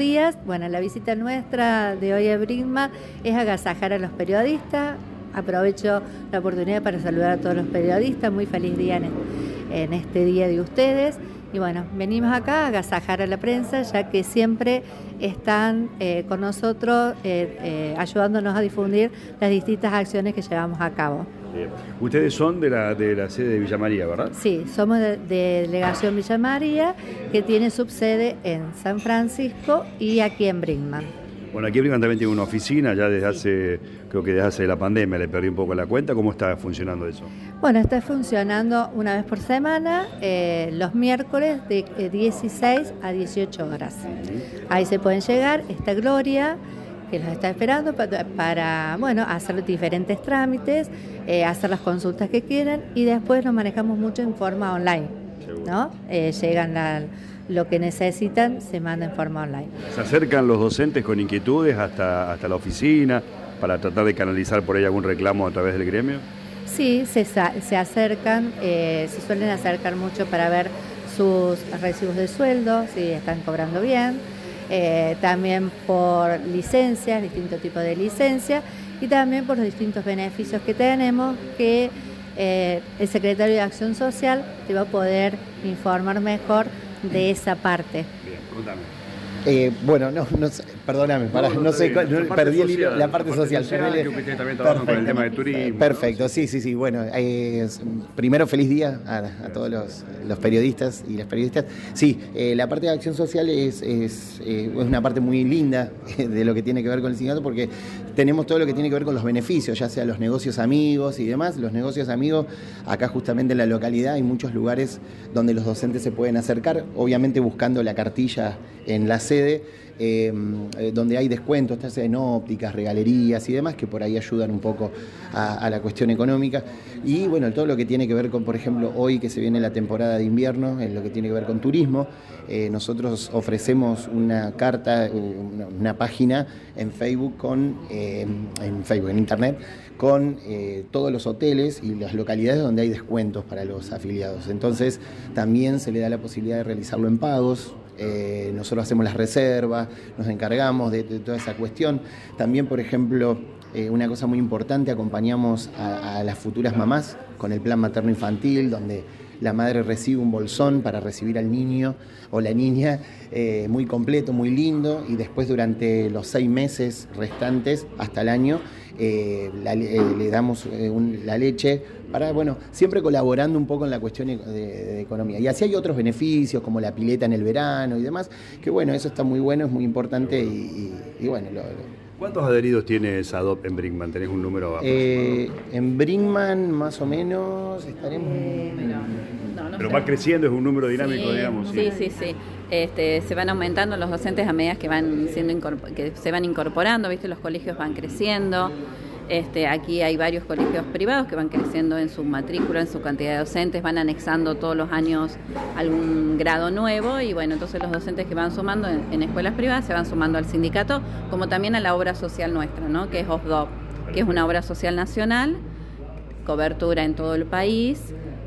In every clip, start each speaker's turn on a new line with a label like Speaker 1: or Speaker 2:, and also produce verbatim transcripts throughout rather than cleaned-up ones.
Speaker 1: días. Bueno, la visita nuestra de hoy a Brinkmann es agasajar a los periodistas. Aprovecho la oportunidad para saludar a todos los periodistas. Muy feliz día en, en este día de ustedes. Y bueno, venimos acá a agasajar a la prensa, ya que siempre están eh, con nosotros eh, eh, ayudándonos a difundir las distintas acciones que llevamos a cabo.
Speaker 2: Bien. Ustedes son de la, de la sede de Villa María, ¿verdad?
Speaker 1: Sí, somos de, de Delegación Villa María, que tiene subsede en San Francisco y aquí en Brinkmann.
Speaker 2: Bueno, aquí en Brinkmann también tiene una oficina, ya desde hace, creo que desde hace la pandemia, le perdí un poco la cuenta. ¿Cómo está funcionando eso?
Speaker 1: Bueno, está funcionando una vez por semana, eh, los miércoles de eh, dieciséis a dieciocho horas. Ahí se pueden llegar, está Gloria, que los está esperando para, para bueno, hacer diferentes trámites, eh, hacer las consultas que quieran, y después nos manejamos mucho en forma online, ¿no? Eh, llegan la... lo que necesitan se manda en forma online.
Speaker 2: ¿Se acercan los docentes con inquietudes hasta, hasta la oficina para tratar de canalizar por ahí algún reclamo a través del gremio?
Speaker 1: Sí, se, se acercan, eh, se suelen acercar mucho para ver sus recibos de sueldo, si están cobrando bien, eh, también por licencias, distintos tipos de licencias, y también por los distintos beneficios que tenemos, que eh, el secretario de Acción Social te va a poder informar mejor de esa parte.
Speaker 2: Bien, contame.
Speaker 3: Eh, bueno, no, no sé, perdóname, para, no, no, no sé,
Speaker 2: bien.
Speaker 3: no, perdí el hilo, la parte,
Speaker 2: la parte
Speaker 3: social.
Speaker 2: social
Speaker 3: social
Speaker 2: creo que ustedes también trabajan con el tema de turismo.
Speaker 3: Perfecto,
Speaker 2: ¿no?
Speaker 3: sí, sí, sí. Bueno, eh, primero feliz día a, a todos los, los periodistas y las periodistas. Sí, eh, la parte de acción social es, es, eh, es una parte muy linda de lo que tiene que ver con el sindicato, porque tenemos todo lo que tiene que ver con los beneficios, ya sea los negocios amigos y demás. Los negocios amigos, acá justamente en la localidad hay muchos lugares donde los docentes se pueden acercar, obviamente buscando la cartilla en la sede, eh, donde hay descuentos, ya sea en ópticas, regalerías y demás, que por ahí ayudan un poco a, a la cuestión económica. Y bueno, todo lo que tiene que ver con, por ejemplo, hoy que se viene la temporada de invierno, en lo que tiene que ver con turismo, eh, nosotros ofrecemos una carta, una, una página en Facebook, con, eh, en Facebook, en Internet, con eh, todos los hoteles y las localidades donde hay descuentos para los afiliados. Entonces, también se le da la posibilidad de realizarlo en pagos. Eh, nosotros hacemos las reservas, nos encargamos de, de toda esa cuestión. También, por ejemplo, eh, una cosa muy importante, acompañamos a, a las futuras mamás con el plan materno-infantil, donde la madre recibe un bolsón para recibir al niño o la niña, eh, muy completo, muy lindo, y después durante los seis meses restantes hasta el año eh, la, eh, le damos eh, un, la leche para, bueno, siempre colaborando un poco en la cuestión de, de economía. Y así hay otros beneficios, como la pileta en el verano y demás, que bueno, eso está muy bueno, es muy importante y, y, y bueno, lo, lo
Speaker 2: ¿Cuántos adheridos tiene SADOP en Brinkmann? ¿Tenés un número aproximado?
Speaker 3: Eh, en Brinkmann más o menos estaremos...
Speaker 1: Eh,
Speaker 2: no, no Pero sé. Va creciendo, es un número dinámico,
Speaker 4: sí,
Speaker 2: digamos.
Speaker 4: Sí, sí, sí. sí. Este, se van aumentando los docentes a medida que van siendo incorpor- que se van incorporando, ¿viste? Los colegios van creciendo. Este, aquí hay varios colegios privados que van creciendo en su matrícula, en su cantidad de docentes, van anexando todos los años algún grado nuevo, y bueno, entonces los docentes que van sumando en, en escuelas privadas se van sumando al sindicato, como también a la obra social nuestra, ¿no? Que es O S D O P, que es una obra social nacional, cobertura en todo el país,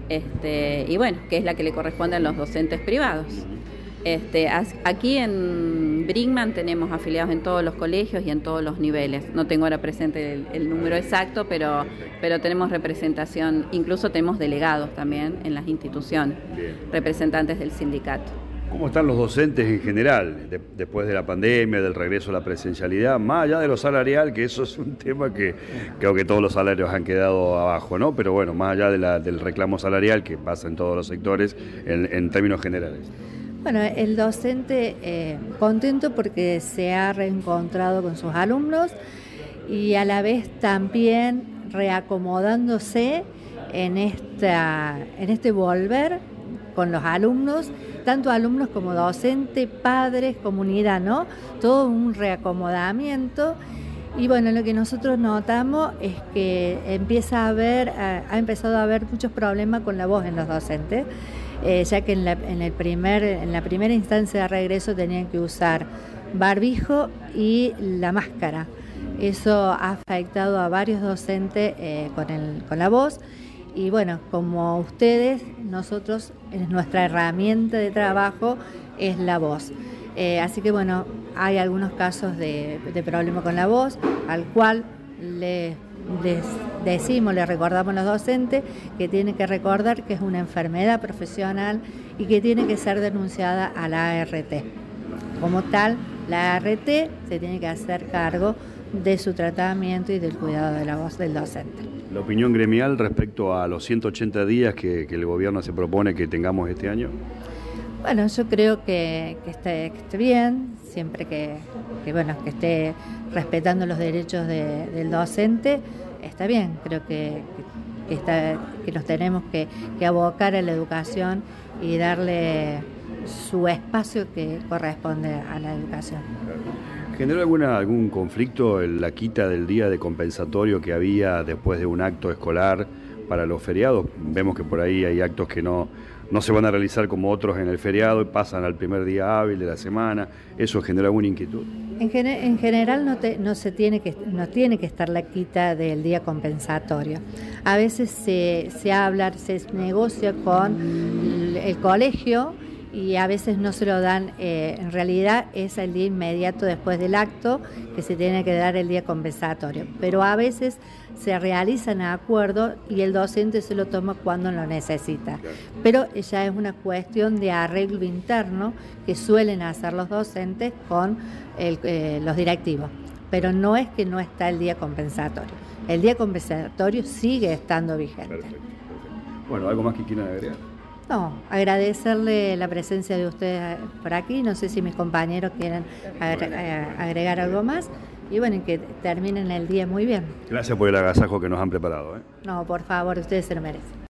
Speaker 4: este, y bueno, que es la que le corresponde a los docentes privados. Este, aquí en Brinkmann tenemos afiliados en todos los colegios y en todos los niveles. No tengo ahora presente el, el número exacto, pero, pero tenemos representación, incluso tenemos delegados también en las instituciones, Bien. representantes del sindicato.
Speaker 2: ¿Cómo están los docentes en general, de, después de la pandemia, del regreso a la presencialidad, más allá de lo salarial, que eso es un tema que creo que todos los salarios han quedado abajo, ¿no? Pero bueno, más allá de la, del reclamo salarial que pasa en todos los sectores, en, en términos generales?
Speaker 1: Bueno, el docente eh, contento porque se ha reencontrado con sus alumnos y a la vez también reacomodándose en, esta, en este volver con los alumnos, tanto alumnos como docentes, padres, comunidad, ¿no? Todo un reacomodamiento. Y bueno, lo que nosotros notamos es que empieza a haber, ha empezado a haber muchos problemas con la voz en los docentes. Eh, ya que en la, en, el primer, en la primera instancia de regreso tenían que usar barbijo y la máscara. Eso ha afectado a varios docentes eh, con, el, con la voz. Y bueno, como ustedes, nosotros, nuestra herramienta de trabajo es la voz. Eh, así que bueno, hay algunos casos de, de problema con la voz, al cual les, les decimos, les recordamos a los docentes que tienen que recordar que es una enfermedad profesional y que tiene que ser denunciada a la A R T. Como tal, la A R T se tiene que hacer cargo de su tratamiento y del cuidado de la voz del docente.
Speaker 2: La opinión gremial respecto a los ciento ochenta días que, que el gobierno se propone que tengamos este año.
Speaker 1: Bueno, yo creo que, que, esté, que esté bien, siempre que, que, bueno, que esté respetando los derechos de, del docente, está bien. Creo que, que, está, que nos tenemos que, que abocar a la educación y darle su espacio que corresponde a la educación.
Speaker 2: ¿Generó alguna, algún conflicto en la quita del día de compensatorio que había después de un acto escolar para los feriados? Vemos que por ahí hay actos que no, no se van a realizar como otros en el feriado y pasan al primer día hábil de la semana. ¿Eso generó alguna inquietud?
Speaker 1: En, gen en general no, te, no, se tiene que, no tiene que estar la quita del día compensatorio. A veces se, se habla, se negocia con el colegio y a veces no se lo dan, eh, en realidad es el día inmediato después del acto que se tiene que dar el día compensatorio, pero a veces se realizan a acuerdo y el docente se lo toma cuando lo necesita, pero ya es una cuestión de arreglo interno que suelen hacer los docentes con el, eh, los directivos, pero no es que no está el día compensatorio, el día compensatorio sigue estando vigente.
Speaker 2: Perfecto, perfecto. Bueno, ¿algo más que quieran agregar?
Speaker 1: No, agradecerle la presencia de ustedes por aquí, no sé si mis compañeros quieren agregar algo más y bueno, que terminen el día muy bien.
Speaker 2: Gracias por el agasajo que nos han preparado, ¿eh?
Speaker 1: No, por favor, ustedes se lo merecen.